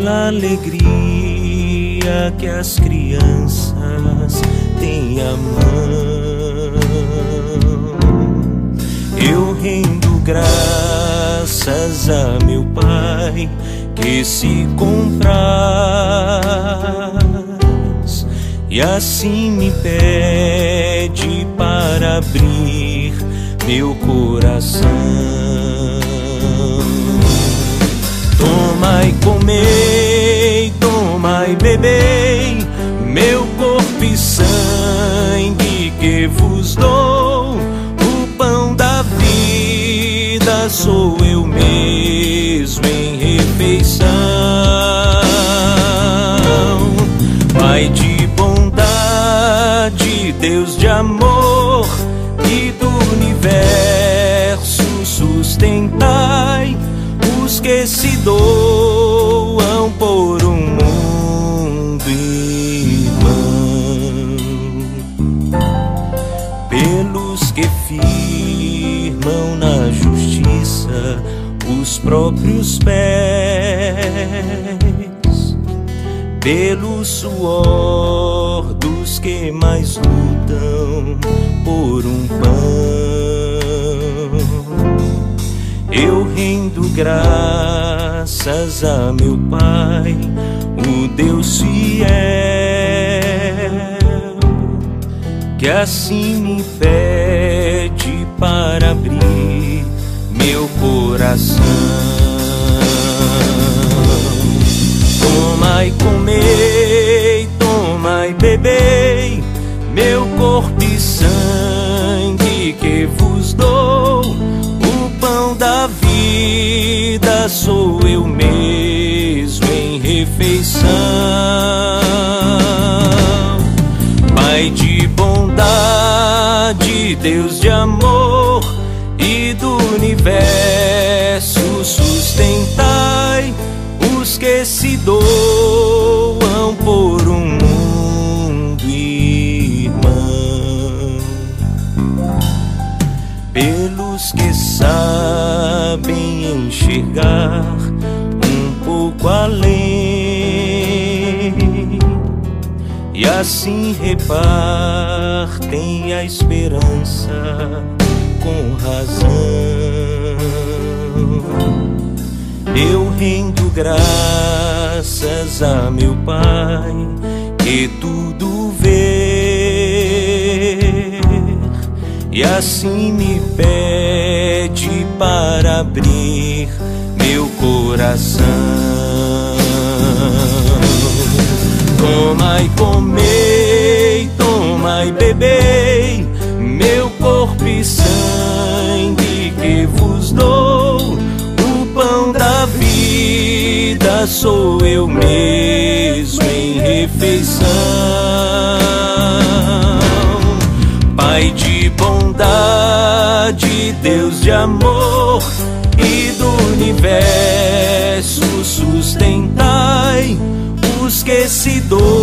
pela alegria que as crianças têm à mão. Eu rendo graças a meu Pai que se compraz, e assim me pede para abrir meu coração. Tomai, comei, tomai, bebei, meu corpo e sangue que vos dou. O pão da vida sou eu mesmo em refeição. Pai de bondade, Deus de amor e do universo, sustentai os que se doam por um mundo irmão, pelos que firmam na justiça os próprios pés, pelo suor dos que mais lutam por um pão. Eu rendo graças a meu Pai, o Deus fiel, que assim me pede para abrir meu coração. Tomai, comei, tomai, bebei, meu corpo e sangue que vos dou. O pão da vida sou eu mesmo em refeição. Pai de bondade, Deus de amor e do universo, sustentai os que se doam por um mundo irmão, pelos que sabem enxergar um pouco além, e assim repartem a esperança com razão. Eu rendo graças a meu Pai que tudo vê, e assim me pede para abrir meu coração. Tomai, comei, tomai, bebei, meu corpo e sangue que vos dou. O pão da vida sou eu mesmo em refeição. Pai de bondade, Deus de amor e do universo, sustentai os que se doam